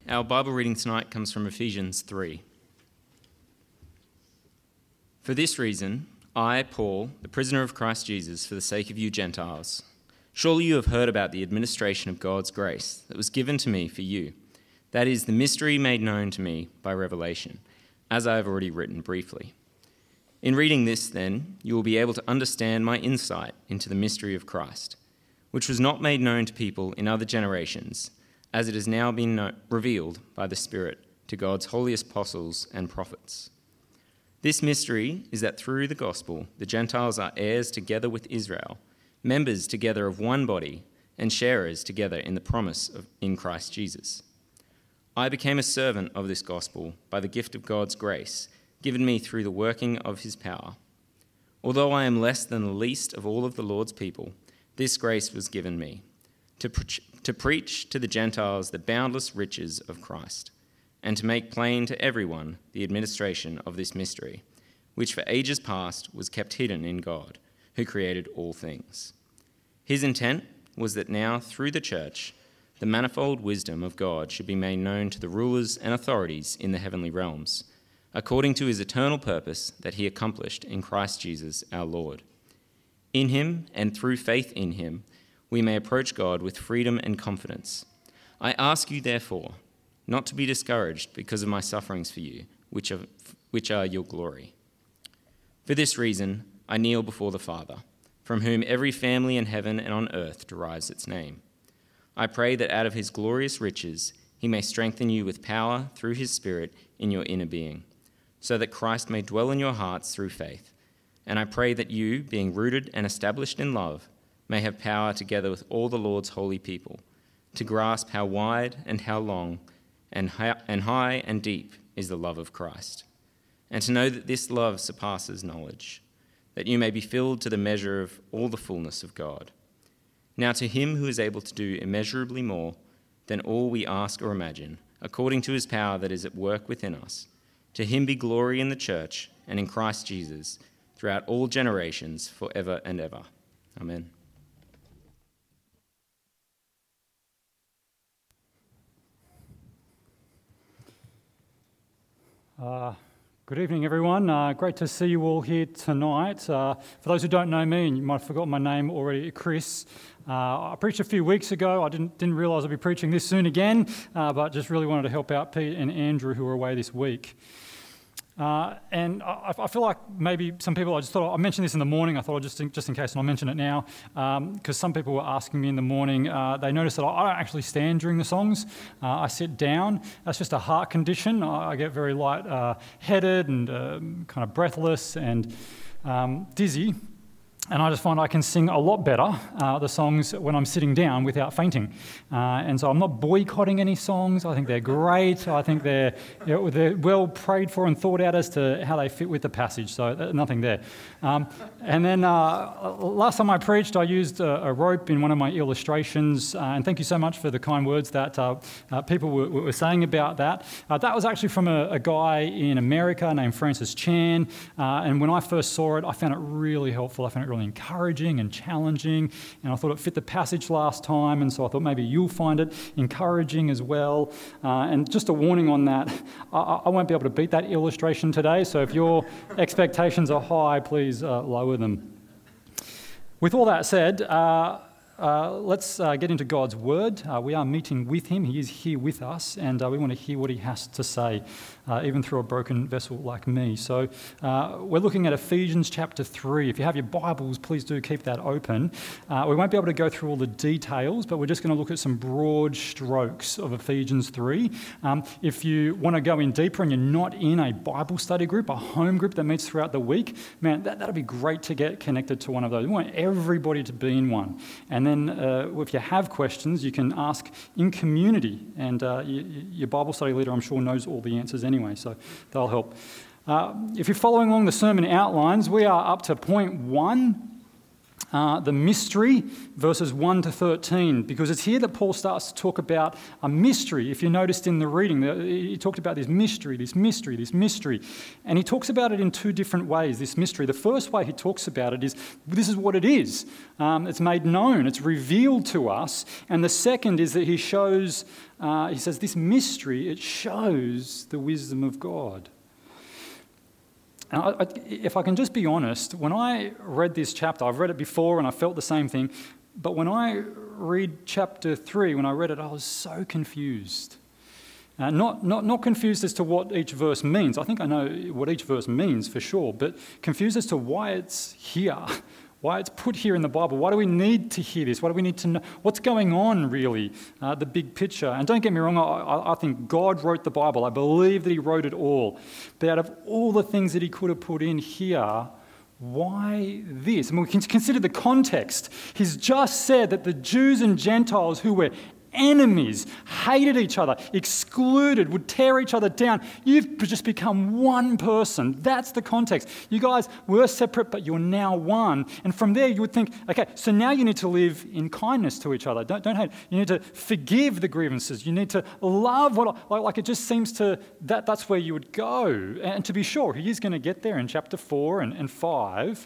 Our Bible reading tonight comes from Ephesians 3. For this reason, I, Paul, the prisoner of Christ Jesus, for the sake of you Gentiles, surely you have heard about the administration of God's grace that was given to me for you. That is, the mystery made known to me by revelation, as I have already written briefly. In reading this, then, you will be able to understand my insight into the mystery of Christ, which was not made known to people in other generations, as it has now been revealed by the Spirit to God's holiest apostles and prophets. This mystery is that through the gospel, the Gentiles are heirs together with Israel, members together of one body, and sharers together in the promise in Christ Jesus. I became a servant of this gospel by the gift of God's grace, given me through the working of his power. Although I am less than the least of all of the Lord's people, this grace was given me, to preach to the Gentiles the boundless riches of Christ, and to make plain to everyone the administration of this mystery, which for ages past was kept hidden in God, who created all things. His intent was that now, through the church, the manifold wisdom of God should be made known to the rulers and authorities in the heavenly realms, according to his eternal purpose that he accomplished in Christ Jesus our Lord. In him, and through faith in him, we may approach God with freedom and confidence. I ask you, therefore, not to be discouraged because of my sufferings for you, which are your glory. For this reason, I kneel before the Father, from whom every family in heaven and on earth derives its name. I pray that out of his glorious riches he may strengthen you with power through his Spirit in your inner being, so that Christ may dwell in your hearts through faith. And I pray that you, being rooted and established in love, may have power together with all the Lord's holy people, to grasp how wide and how long and high and deep is the love of Christ, and to know that this love surpasses knowledge, that you may be filled to the measure of all the fullness of God. Now to him who is able to do immeasurably more than all we ask or imagine, according to his power that is at work within us, to him be glory in the church and in Christ Jesus throughout all generations, forever and ever. Amen. Good evening, everyone. Great to see you all here tonight. For those who don't know me, and you might have forgotten my name already, Chris. I preached a few weeks ago. I didn't realise I'd be preaching this soon again, but just really wanted to help out Pete and Andrew, who are away this week. And I feel like maybe some people, I just thought, I mentioned this in the morning, I thought just in case, and I'll mention it now, because some people were asking me in the morning, they noticed that I don't actually stand during the songs, I sit down. That's just a heart condition. I get very light-headed and kind of breathless and dizzy. And I just find I can sing a lot better the songs when I'm sitting down without fainting. And so I'm not boycotting any songs. I think they're great. I think they're well prayed for and thought out as to how they fit with the passage. So nothing there. And then last time I preached, I used a rope in one of my illustrations. And thank you so much for the kind words that people were saying about that. That was actually from a guy in America named Francis Chan. And when I first saw it, I found it really helpful. I found it really encouraging and challenging, and I thought it fit the passage last time, and so I thought maybe you'll find it encouraging as well. And just a warning on that, I won't be able to beat that illustration today, so if your expectations are high, please lower them. With all that said, let's get into God's Word. We are meeting with him. He is here with us, and we want to hear what he has to say, even through a broken vessel like me. So we're looking at Ephesians chapter 3. If you have your Bibles, please do keep that open. We won't be able to go through all the details, but we're just going to look at some broad strokes of Ephesians 3. If you want to go in deeper and you're not in a Bible study group, a home group that meets throughout the week, man, that'd be great to get connected to one of those. We want everybody to be in one. And then if you have questions, you can ask in community, and your Bible study leader, I'm sure, knows all the answers anyway, so they'll help. If you're following along the sermon outlines, we are up to point 1. the mystery, verses 1 to 13, because it's here that Paul starts to talk about a mystery. If you noticed in the reading, he talked about this mystery. And he talks about it in two different ways, this mystery. The first way he talks about it is, this is what it is. It's made known, it's revealed to us. And the second is that he shows, he says, this mystery, it shows the wisdom of God. And if I can just be honest, when I read this chapter, I've read it before and I felt the same thing, but when I read chapter 3, when I read it, I was so confused. Not confused as to what each verse means. I think I know what each verse means for sure, but confused as to why it's here, why it's put here in the Bible. Why do we need to hear this? Why do we need to know what's going on, really, the big picture? And don't get me wrong, I think God wrote the Bible. I believe that he wrote it all. But out of all the things that he could have put in here, why this? I mean, we can consider the context. He's just said that the Jews and Gentiles who were enemies, hated each other, excluded, would tear each other down. You've just become one person. That's the context. You guys were separate, but you're now one. And from there, you would think, okay, so now you need to live in kindness to each other. Don't hate. You need to forgive the grievances. You need to love like it just seems to, that's where you would go. And to be sure, he is going to get there in chapter 4 and 5.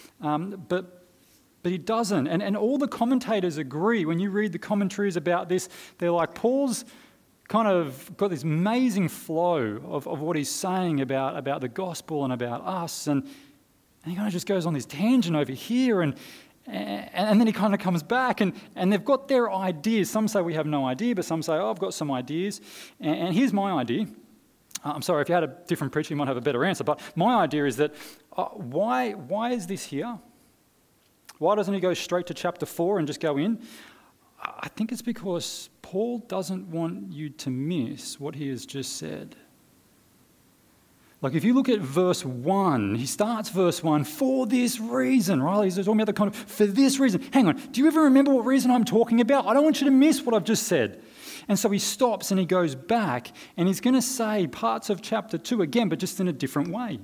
But he doesn't. And all the commentators agree. When you read the commentaries about this, they're like, Paul's kind of got this amazing flow of what he's saying about the gospel and about us. And he kind of just goes on this tangent over here. And then he kind of comes back. And they've got their ideas. Some say we have no idea, but some say, oh, I've got some ideas. And here's my idea. I'm sorry, if you had a different preacher, you might have a better answer. But my idea is that why is this here? Why doesn't he go straight to chapter 4 and just go in? I think it's because Paul doesn't want you to miss what he has just said. Like if you look at verse 1, he starts verse 1, for this reason, right? He's talking about the context, for this reason. Hang on, do you ever remember what reason I'm talking about? I don't want you to miss what I've just said. And so he stops and he goes back and he's going to say parts of chapter 2 again, but just in a different way.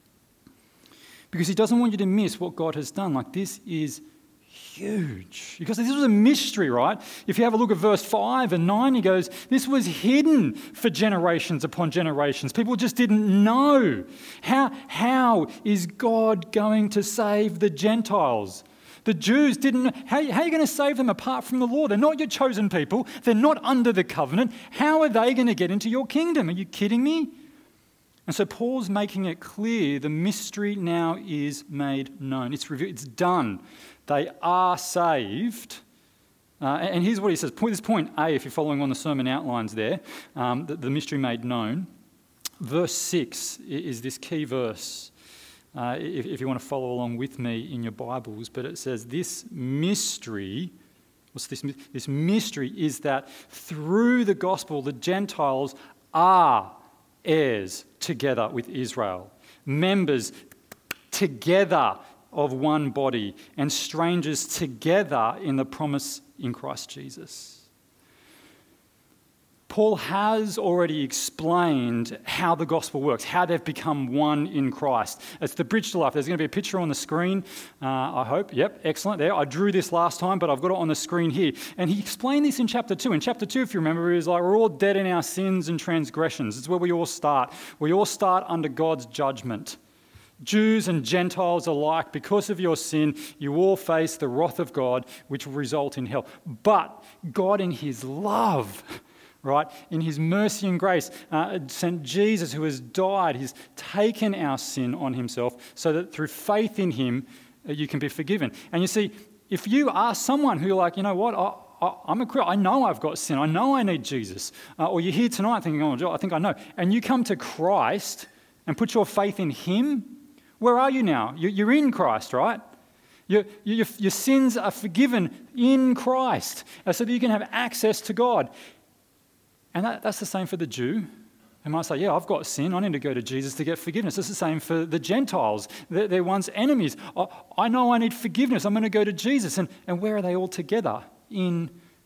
Because he doesn't want you to miss what God has done. Like, this is huge. Because this was a mystery, right? If you have a look at verse 5 and 9, he goes, this was hidden for generations upon generations. People just didn't know. How is God going to save the Gentiles? The Jews didn't know. How are you going to save them apart from the law? They're not your chosen people. They're not under the covenant. How are they going to get into your kingdom? Are you kidding me? And so Paul's making it clear the mystery now is made known. It's revealed. It's done. They are saved. And here's what he says. This point A, if you're following on the sermon outlines there, the mystery made known. Verse 6 is this key verse, if you want to follow along with me in your Bibles. But it says this mystery, what's this? This mystery is that through the gospel, the Gentiles are heirs together with Israel, members together of one body, and strangers together in the promise in Christ Jesus. Paul has already explained how the gospel works, how they've become one in Christ. It's the bridge to life. There's going to be a picture on the screen, I hope. Yep, excellent. There, I drew this last time, but I've got it on the screen here. And he explained this in chapter 2. In chapter 2, if you remember, he was like, we're all dead in our sins and transgressions. It's where we all start. We all start under God's judgment. Jews and Gentiles alike, because of your sin, you all face the wrath of God, which will result in hell. But God in his love, right, in his mercy and grace, sent Jesus, who has died. He's taken our sin on himself so that through faith in him, you can be forgiven. And you see, if you are someone who, like, you know what, I'm a Christian, I know I've got sin, I know I need Jesus, or you're here tonight thinking, oh, I think I know, and you come to Christ and put your faith in him, where are you now? You're in Christ, right? Your sins are forgiven in Christ, so that you can have access to God. And that's the same for the Jew. They might say, yeah, I've got sin. I need to go to Jesus to get forgiveness. It's the same for the Gentiles. They're once enemies. I know I need forgiveness. I'm going to go to Jesus. And where are they all together? In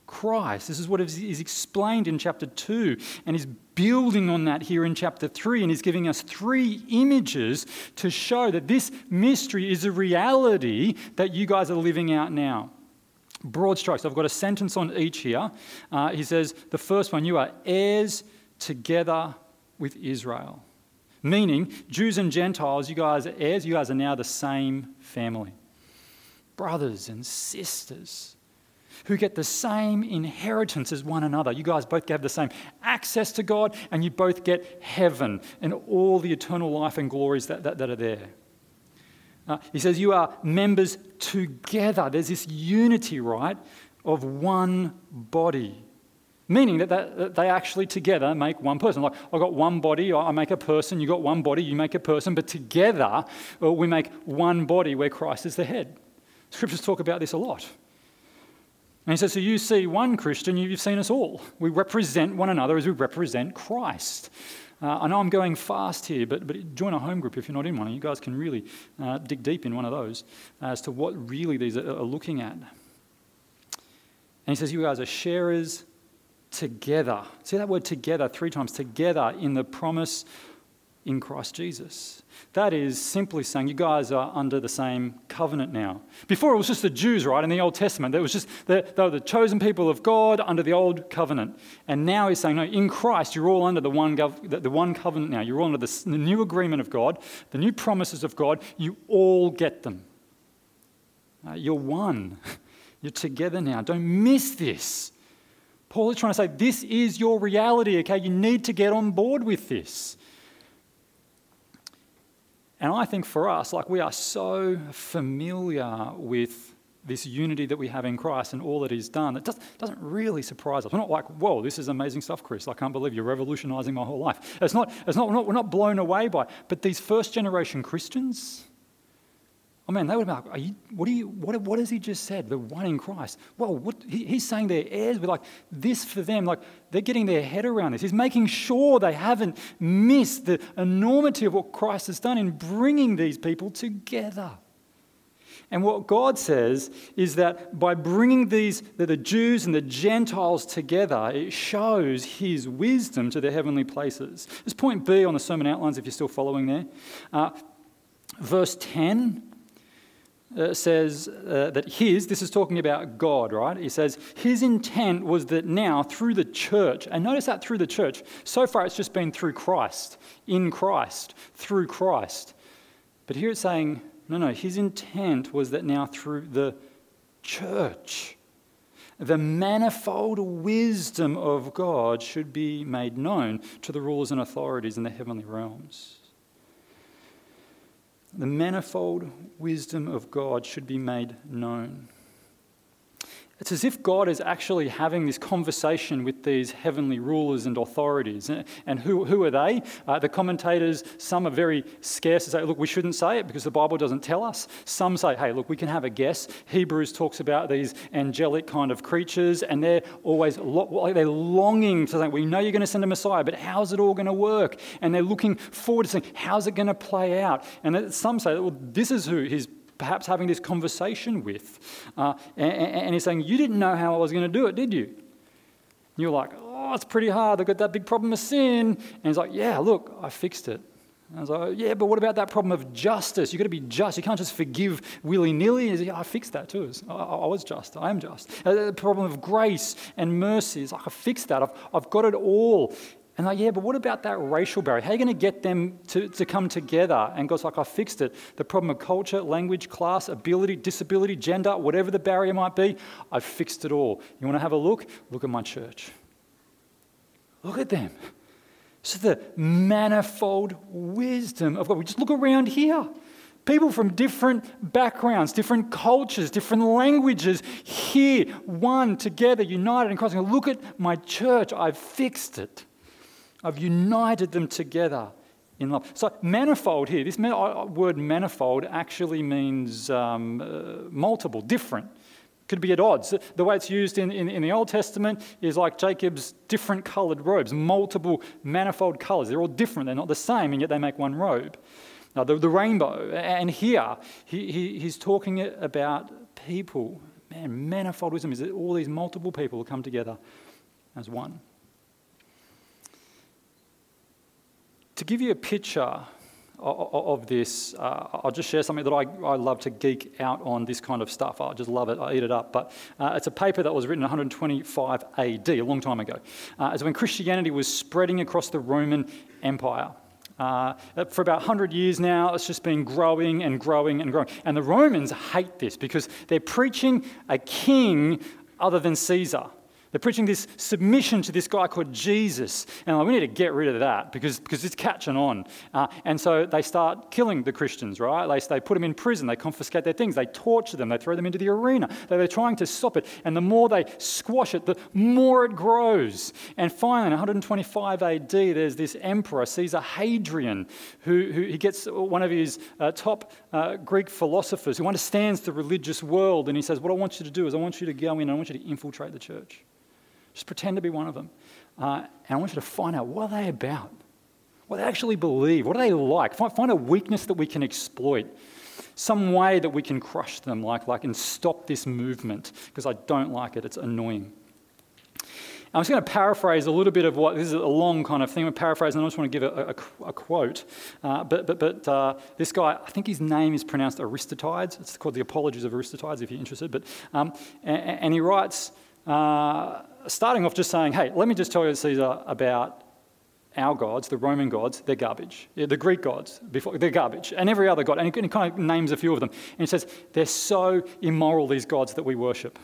Christ. This is what is explained in chapter 2, and he's building on that here in chapter 3, and he's giving us 3 images to show that this mystery is a reality that you guys are living out now. Broad strokes. I've got a sentence on each here. He says, the first one, you are heirs together with Israel. Meaning, Jews and Gentiles, you guys are heirs, you guys are now the same family. Brothers and sisters who get the same inheritance as one another. You guys both have the same access to God, and you both get heaven and all the eternal life and glories that are there. He says you are members together. There's this unity, right, of one body. Meaning that they actually together make one person. Like, I've got one body, I make a person, you got one body, you make a person, but together we make one body where Christ is the head. Scriptures talk about this a lot. And he says, so you see one Christian, you've seen us all. We represent one another as we represent Christ. I know I'm going fast here, but join a home group if you're not in one. And you guys can really dig deep in one of those as to what really these are looking at. And he says, you guys are sharers together. See that word together 3 times, together in the promise in Christ Jesus. That is simply saying you guys are under the same covenant now. Before it was just the Jews, right, in the Old Testament. It was just they were the chosen people of God under the old covenant. And now he's saying, no, in Christ you're all under the one covenant now. You're all under the new agreement of God, the new promises of God. You all get them. You're one. You're together now. Don't miss this. Paul is trying to say this is your reality, okay? You need to get on board with this. And I think for us, like, we are so familiar with this unity that we have in Christ and all that he's done, it doesn't really surprise us. We're not like, whoa, this is amazing stuff, Chris. I can't believe you're revolutionizing my whole life. We're not blown away by it. But these first generation Christians, oh man, they would be like, what has he just said? The one in Christ. Well, he's saying they're heirs with like this for them. Like, they're getting their head around this. He's making sure they haven't missed the enormity of what Christ has done in bringing these people together. And what God says is that by bringing the Jews and the Gentiles together, it shows his wisdom to their heavenly places. There's point B on the sermon outlines if you're still following there. Verse 10 says that this is talking about God, right? He says his intent was that now through the church, and notice that through the church, so far it's just been through Christ, in Christ, through Christ. But here it's saying, no, his intent was that now through the church, the manifold wisdom of God should be made known to the rulers and authorities in the heavenly realms. The manifold wisdom of God should be made known. It's as if God is actually having this conversation with these heavenly rulers and authorities. And who are they? The commentators, some are very scarce to say, look, we shouldn't say it because the Bible doesn't tell us. Some say, hey, look, we can have a guess. Hebrews talks about these angelic kind of creatures, and they're always they're longing to say, we know you're going to send a Messiah, but how's it all going to work? And they're looking forward to saying, how's it going to play out? And some say, well, this is who he's perhaps having this conversation with. And he's saying, you didn't know how I was going to do it, did you? And you're like, oh, it's pretty hard. I've got that big problem of sin. And he's like, yeah, look, I fixed it. And I was like, yeah, but what about that problem of justice? You've got to be just. You can't just forgive willy-nilly. And he's like, yeah, I fixed that too. I was just. I am just. The problem of grace and mercy is like, I fixed that. I've got it all. And like, yeah, but what about that racial barrier? How are you going to get them to come together? And God's like, I fixed it. The problem of culture, language, class, ability, disability, gender, whatever the barrier might be, I've fixed it all. You want to have a look? Look at my church. Look at them. So the manifold wisdom of God. We just look around here. People from different backgrounds, different cultures, different languages, here, one, together, united in Christ. Look at my church. I've fixed it. I've united them together in love. So manifold here, this word manifold actually means multiple, different. Could be at odds. The way it's used in the Old Testament is like Jacob's different coloured robes, multiple manifold colours. They're all different, they're not the same, and yet they make one robe. Now, the rainbow. And here, he's talking about people. Man, manifold wisdom is that all these multiple people will come together as one. To give you a picture of this, I'll just share something that I love to geek out on, this kind of stuff. I just love it. I eat it up. But it's a paper that was written in 125 AD, a long time ago. It's when Christianity was spreading across the Roman Empire. For about 100 years now, it's just been growing and growing and growing. And the Romans hate this because they're preaching a king other than Caesar. They're preaching this submission to this guy called Jesus. And we need to get rid of that because it's catching on. And so they start killing the Christians, right? They put them in prison. They confiscate their things. They torture them. They throw them into the arena. They're trying to stop it. And the more they squash it, the more it grows. And finally, in 125 AD, there's this emperor, Caesar Hadrian, who he gets one of his top Greek philosophers who understands the religious world. And he says, what I want you to do is I want you to go in and I want you to infiltrate the church. Just pretend to be one of them. And I want you to find out what are they about, what they actually believe, what are they like. Find a weakness that we can exploit, some way that we can crush them and stop this movement, because I don't like it. It's annoying. I'm just going to paraphrase a little bit of what, this is a long kind of thing, I'm paraphrasing, and I just want to give a quote. But this guy, I think his name is pronounced Aristotides. It's called The Apologies of Aristotides, if you're interested. But and he writes, starting off just saying, hey, let me just tell you, Caesar, about our gods, the Roman gods. They're garbage. Yeah, the Greek gods, they're garbage. And every other god. And he kind of names a few of them. And he says, they're so immoral, these gods that we worship.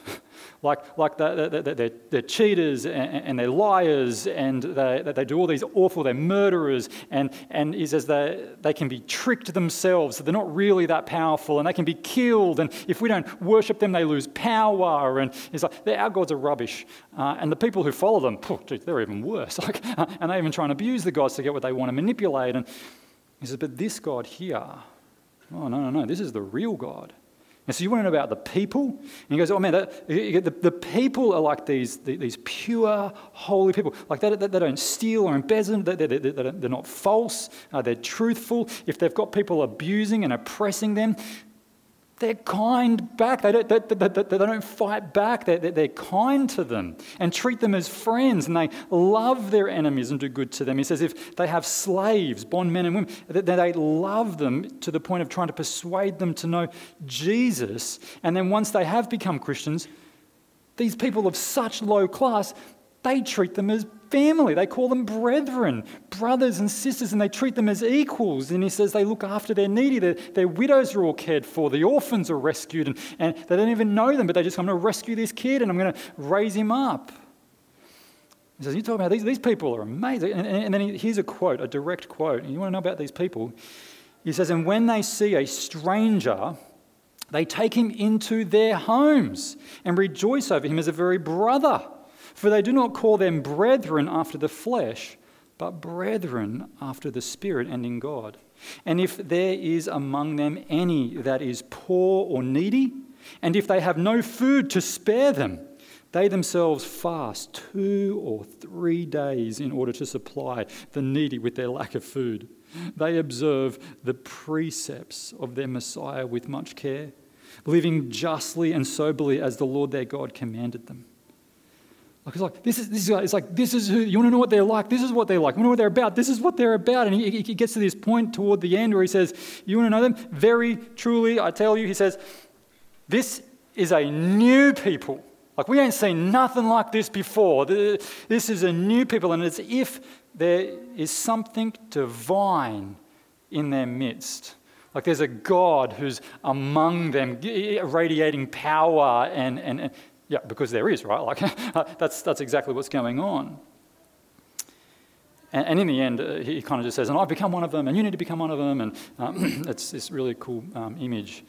They're cheaters and they're liars and they do all these awful, they're murderers. And he says they can be tricked themselves. So they're not really that powerful and they can be killed. And if we don't worship them, they lose power. And he's like, our gods are rubbish. And the people who follow them, they're even worse. And they even try and abuse the gods to get what they want to manipulate. And he says, but this God here, oh, no, this is the real God. And so you want to know about the people? And he goes, oh man, the people are like these pure, holy people. Like they don't steal or embezzle, they're not false, they're truthful. If they've got people abusing and oppressing them, they're kind back. They don't fight back. They're kind to them and treat them as friends, and they love their enemies and do good to them. He says if they have slaves, bondmen and women, they love them to the point of trying to persuade them to know Jesus. And then once they have become Christians, these people of such low class, they treat them as family. They call them brethren, brothers and sisters, and they treat them as equals. And he says they look after their needy. Their widows are all cared for. The orphans are rescued, and they don't even know them, but they just, I'm going to rescue this kid and I'm going to raise him up. He says, you talk about these people are amazing. And then here's a quote, a direct quote. And you want to know about these people? He says, and when they see a stranger, they take him into their homes and rejoice over him as a very brother. For they do not call them brethren after the flesh, but brethren after the Spirit and in God. And if there is among them any that is poor or needy, and if they have no food to spare them, they themselves fast 2 or 3 days in order to supply the needy with their lack of food. They observe the precepts of their Messiah with much care, living justly and soberly as the Lord their God commanded them. This is who, you want to know what they're like? This is what they're like. You want to know what they're about? This is what they're about. And he gets to this point toward the end where he says, you want to know them? Very truly, I tell you, he says, this is a new people. We ain't seen nothing like this before. This is a new people, and it's if there is something divine in their midst. There's a God who's among them, radiating power and yeah, because there is, right? That's exactly what's going on. And in the end, he kind of just says, and I've become one of them, and you need to become one of them, and it's this really cool image.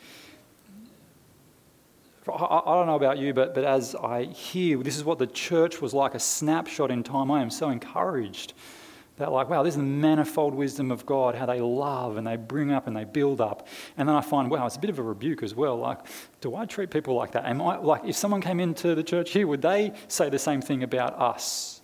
I don't know about you, but as I hear, this is what the church was like, a snapshot in time, I am so encouraged that wow, this is the manifold wisdom of God, how they love and they bring up and they build up. And then I find, wow, it's a bit of a rebuke as well. Do I treat people like that? Am I, if someone came into the church here, would they say the same thing about us?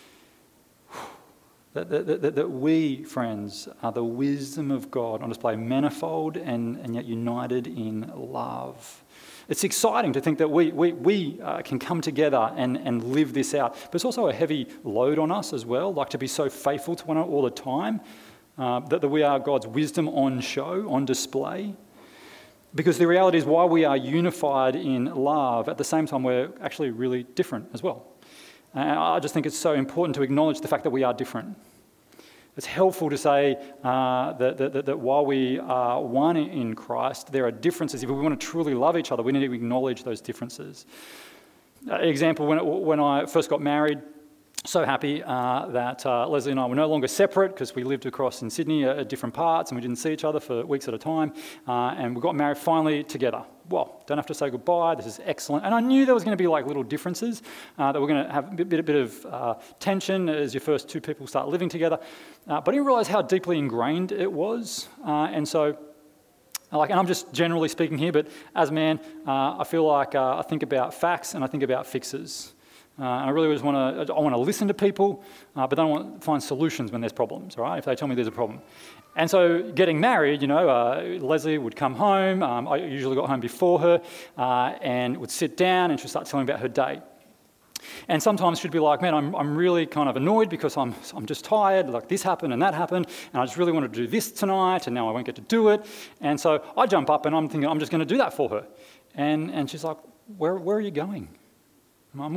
That we, friends, are the wisdom of God on display, manifold and yet united in love. It's exciting to think that we can come together and live this out. But it's also a heavy load on us as well, like to be so faithful to one another all the time, that we are God's wisdom on show, on display. Because the reality is, while we are unified in love, at the same time we're actually really different as well. And I just think it's so important to acknowledge the fact that we are different. It's helpful to say that while we are one in Christ, there are differences. If we want to truly love each other, we need to acknowledge those differences. Example, when I first got married, so happy that Leslie and I were no longer separate because we lived across in Sydney at different parts and we didn't see each other for weeks at a time. And we got married finally together. Well, don't have to say goodbye. This is excellent. And I knew there was going to be like little differences, that we're going to have a bit of tension as your first two people start living together. But I didn't realise how deeply ingrained it was. And so, and I'm just generally speaking here, but as a man, I feel like I think about facts and I think about fixes. And I really just want to listen to people, but then I want to find solutions when there's problems, right? If they tell me there's a problem. And so getting married, Leslie would come home. I usually got home before her and would sit down and she'd start telling me about her day. And sometimes she'd be like, man, I'm really kind of annoyed because I'm just tired, like this happened and that happened, and I just really want to do this tonight and now I won't get to do it. And so I jump up and I'm thinking I'm just going to do that for her. And she's like, where are you going? I'm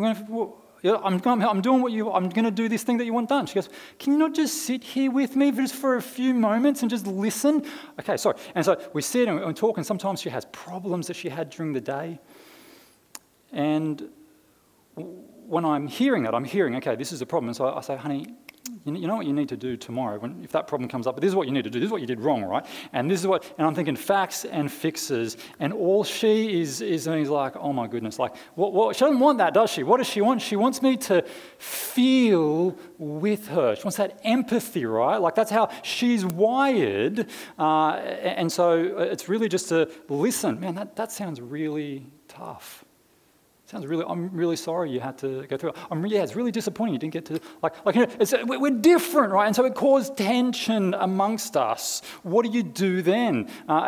doing I'm going to do this thing that you want done. She goes, can you not just sit here with me just for a few moments and just listen? Okay, sorry. And so we sit and we talk, and sometimes she has problems that she had during the day. And when I'm hearing that, okay, this is a problem. And so I say, honey, you know what you need to do tomorrow if that problem comes up, but this is what you need to do. This is what you did wrong, right? And this is what, and I'm thinking facts and fixes, and all she is doing is like, oh my goodness, like, what she doesn't want that, does she? What does she want? She wants me to feel with her. She wants that empathy, right? Like that's how she's wired. And so it's really just to listen. Man, that sounds really tough. I'm really sorry you had to go through it. It's really disappointing you didn't get to, we're different, right? And so it caused tension amongst us. What do you do then?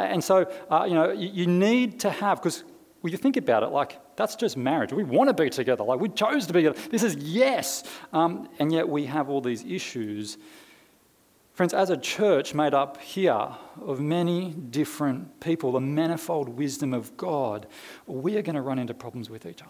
You need to have, because when you think about it, like, that's just marriage. We want to be together. Like, we chose to be together. This is yes. And yet we have all these issues. Friends, as a church made up here of many different people, the manifold wisdom of God, we are going to run into problems with each other.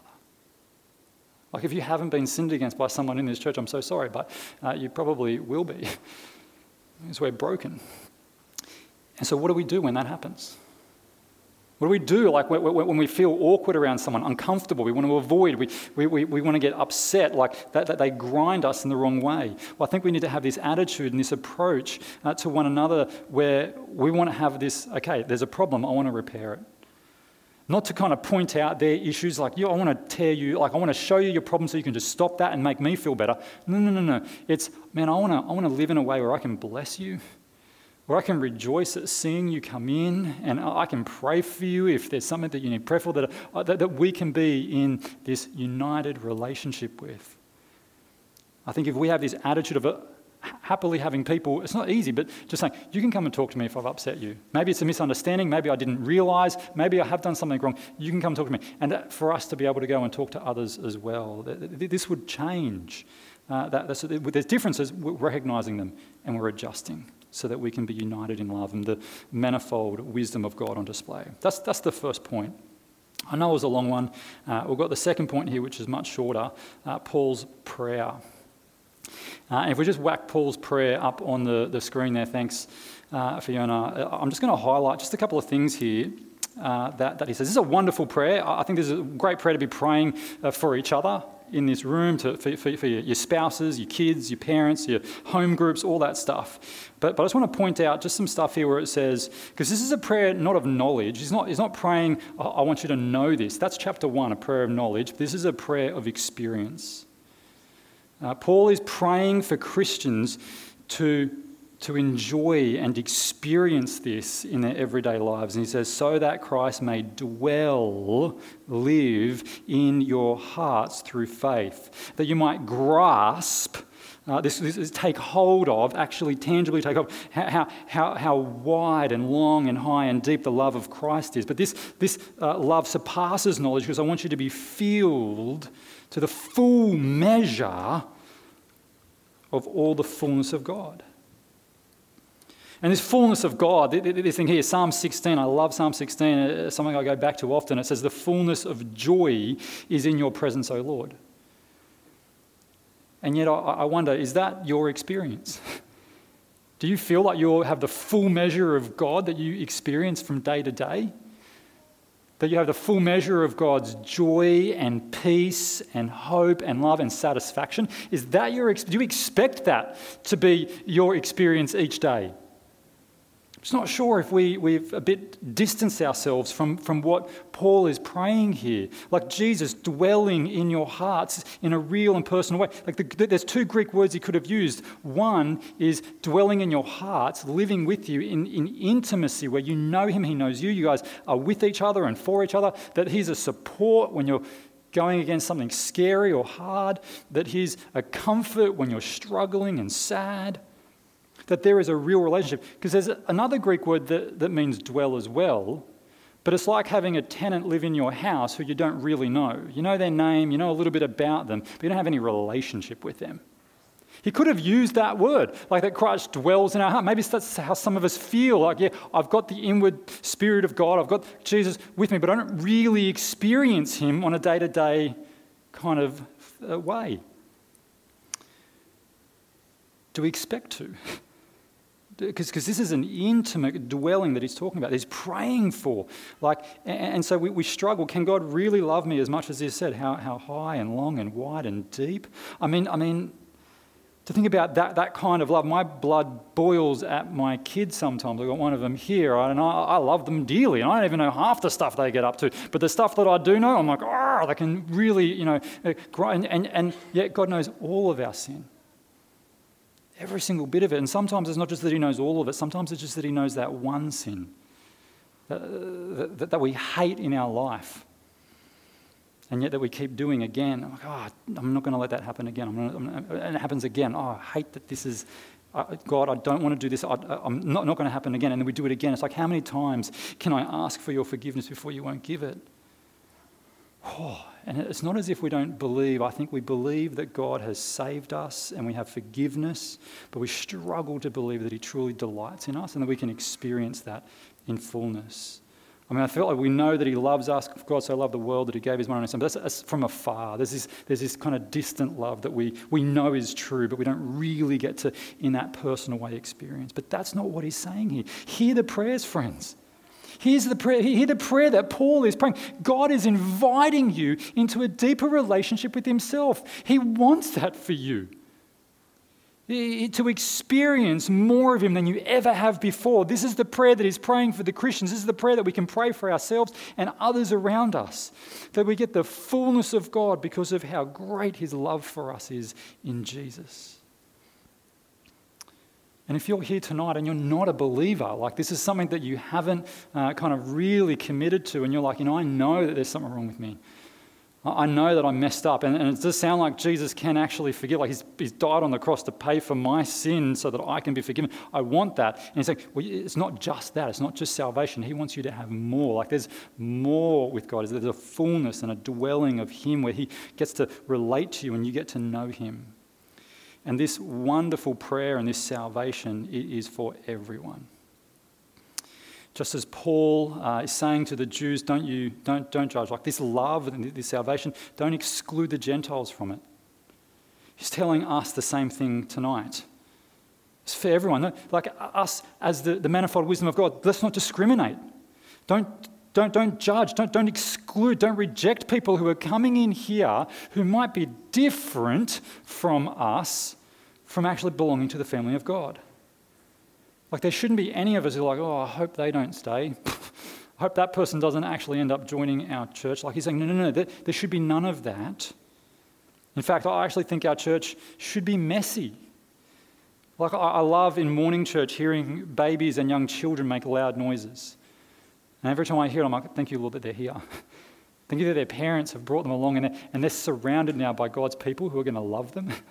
Like if you haven't been sinned against by someone in this church, I'm so sorry, but you probably will be. Because we're broken. And so what do we do when that happens? What do we do like when we feel awkward around someone, uncomfortable, we want to avoid, we want to get upset, like that they grind us in the wrong way? Well, I think we need to have this attitude and this approach to one another where we want to have this, okay, there's a problem, I want to repair it. Not to kind of point out their issues like, I want to tear you, like I want to show you your problem so you can just stop that and make me feel better. No. It's, man, I want to live in a way where I can bless you, where I can rejoice at seeing you come in, and I can pray for you if there's something that you need prayer for, that we can be in this united relationship with. I think if we have this attitude of happily having people, it's not easy, but just saying, you can come and talk to me if I've upset you. Maybe it's a misunderstanding, maybe I didn't realise, maybe I have done something wrong. You can come talk to me. And for us to be able to go and talk to others as well, this would change. There's differences, we're recognising them and we're adjusting, so that we can be united in love and the manifold wisdom of God on display. That's the first point. I know it was a long one. We've got the second point here, which is much shorter, Paul's prayer. And if we just whack Paul's prayer up on the screen there, thanks, Fiona. I'm just going to highlight just a couple of things here that he says. This is a wonderful prayer. I think this is a great prayer to be praying for each other in this room, for your spouses, your kids, your parents, your home groups, all that stuff. But I just want to point out just some stuff here where it says, because this is a prayer not of knowledge. He's not praying, I want you to know this. That's chapter 1, a prayer of knowledge. This is a prayer of experience. Paul is praying for Christians to enjoy and experience this in their everyday lives. And he says, so that Christ may live in your hearts through faith, that you might grasp this take hold of, actually tangibly take hold of how wide and long and high and deep the love of Christ is. But this love surpasses knowledge, because I want you to be filled to the full measure of all the fullness of God. And this fullness of God, this thing here, Psalm 16, I love Psalm 16, something I go back to often. It says, the fullness of joy is in your presence, O Lord. And yet I wonder, is that your experience? Do you feel like you have the full measure of God that you experience from day to day? That you have the full measure of God's joy and peace and hope and love and satisfaction? Is that do you expect that to be your experience each day? I'm just not sure if we've a bit distanced ourselves from what Paul is praying here. Like Jesus dwelling in your hearts in a real and personal way. Like there's two Greek words he could have used. One is dwelling in your hearts, living with you in intimacy, where you know him, he knows you. You guys are with each other and for each other. That he's a support when you're going against something scary or hard. That he's a comfort when you're struggling and sad. That there is a real relationship. Because there's another Greek word that means dwell as well, but it's like having a tenant live in your house who you don't really know. You know their name, you know a little bit about them, but you don't have any relationship with them. He could have used that word, like that Christ dwells in our heart. Maybe that's how some of us feel, like, yeah, I've got the inward Spirit of God, I've got Jesus with me, but I don't really experience him on a day-to-day kind of way. Do we expect to? Because this is an intimate dwelling that he's talking about. He's praying for. And so we struggle. Can God really love me as much as he said? How high and long and wide and deep? I mean, to think about that kind of love, my blood boils at my kids sometimes. I've got one of them here, and I love them dearly, and I don't even know half the stuff they get up to. But the stuff that I do know, I'm like, oh, they can really, grow. And yet God knows all of our sin. Every single bit of it. And sometimes it's not just that he knows all of it. Sometimes it's just that he knows that one sin that we hate in our life. And yet that we keep doing again. I'm like, I'm not going to let that happen again. And it happens again. I hate that this is, God, I don't want to do this. I'm not going to happen again. And then we do it again. It's like, how many times can I ask for your forgiveness before you won't give it? And it's not as if we don't believe. I think we believe that God has saved us and we have forgiveness, but we struggle to believe that he truly delights in us and that we can experience that in fullness. I mean, I feel like we know that he loves us. God so loved the world that he gave his one and only son. But that's from afar. There's this kind of distant love that we know is true, but we don't really get to, in that personal way, experience. But that's not what he's saying here. Hear the prayers, friends. Hear the prayer that Paul is praying. God is inviting you into a deeper relationship with himself. He wants that for you. To experience more of him than you ever have before. This is the prayer that he's praying for the Christians. This is the prayer that we can pray for ourselves and others around us. That we get the fullness of God because of how great his love for us is in Jesus. And if you're here tonight and you're not a believer, like this is something that you haven't kind of really committed to, and you're like, I know that there's something wrong with me. I know that I messed up. And it does sound like Jesus can actually forgive. Like he's died on the cross to pay for my sin so that I can be forgiven. I want that. And he's like, well, it's not just that. It's not just salvation. He wants you to have more. Like there's more with God. There's a fullness and a dwelling of him where he gets to relate to you and you get to know him. And this wonderful prayer and this salvation is for everyone. Just as Paul is saying to the Jews, don't judge. Like this love and this salvation, don't exclude the Gentiles from it. He's telling us the same thing tonight. It's for everyone. Like us as the manifold wisdom of God, let's not discriminate. Don't judge. Don't exclude. Don't reject people who are coming in here who might be different from us, from actually belonging to the family of God. Like there shouldn't be any of us who are like, I hope they don't stay. I hope that person doesn't actually end up joining our church. Like he's saying, no, there should be none of that. In fact, I actually think our church should be messy. Like I love in morning church hearing babies and young children make loud noises. And every time I hear it, I'm like, thank you, Lord, that they're here. Thank you that their parents have brought them along and they're surrounded now by God's people who are going to love them.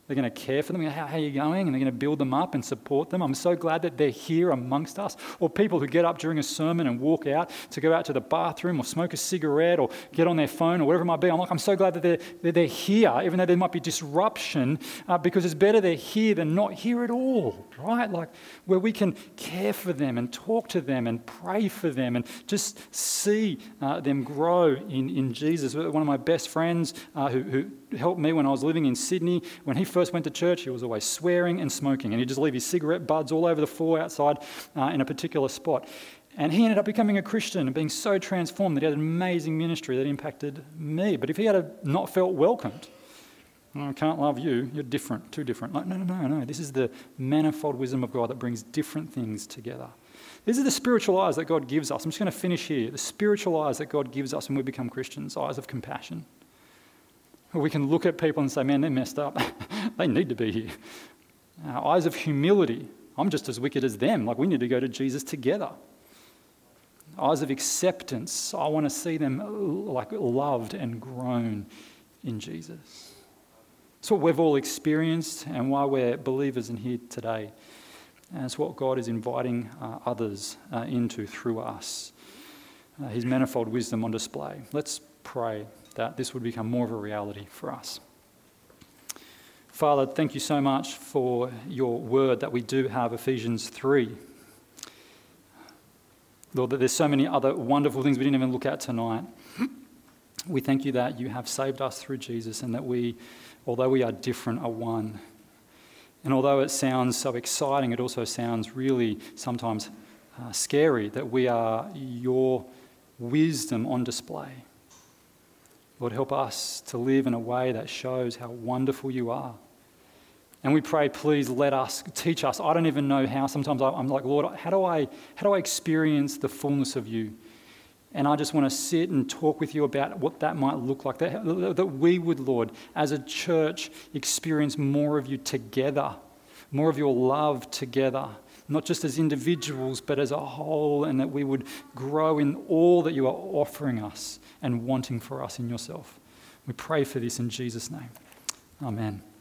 They're going to care for them. How are you going? And they're going to build them up and support them. I'm so glad that they're here amongst us. Or people who get up during a sermon and walk out to go out to the bathroom or smoke a cigarette or get on their phone or whatever it might be. I'm so glad that they're here, even though there might be disruption, because it's better they're here than not here at all, right? Like where we can care for them and talk to them and pray for them and just see them grow in Jesus. One of my best friends who helped me when I was living in Sydney, when he first went to church, he was always swearing and smoking, and he'd just leave his cigarette butts all over the floor outside in a particular spot. And he ended up becoming a Christian and being so transformed that he had an amazing ministry that impacted me. But if he had not felt welcomed, I can't love you, you're different, too different. Like, no. This is the manifold wisdom of God that brings different things together. These are the spiritual eyes that God gives us. I'm just going to finish here. The spiritual eyes that God gives us when we become Christians, eyes of compassion. We can look at people and say, man, they're messed up. They need to be here. Eyes of humility. I'm just as wicked as them. Like, we need to go to Jesus together. Eyes of acceptance. I want to see them like loved and grown in Jesus. It's what we've all experienced and why we're believers in here today. And it's what God is inviting others into through us. His manifold wisdom on display. Let's pray that this would become more of a reality for us. Father, thank you so much for your word that we do have, Ephesians 3. Lord, that there's so many other wonderful things we didn't even look at tonight. We thank you that you have saved us through Jesus and that we, although we are different, are one. And although it sounds so exciting, it also sounds really sometimes scary that we are your wisdom on display. Lord, help us to live in a way that shows how wonderful you are. And we pray, please teach us. I don't even know how. Sometimes I'm like, Lord, how do I experience the fullness of you? And I just want to sit and talk with you about what that might look like. That we would, Lord, as a church, experience more of you together, more of your love together, not just as individuals, but as a whole, and that we would grow in all that you are offering us and wanting for us in yourself. We pray for this in Jesus' name. Amen.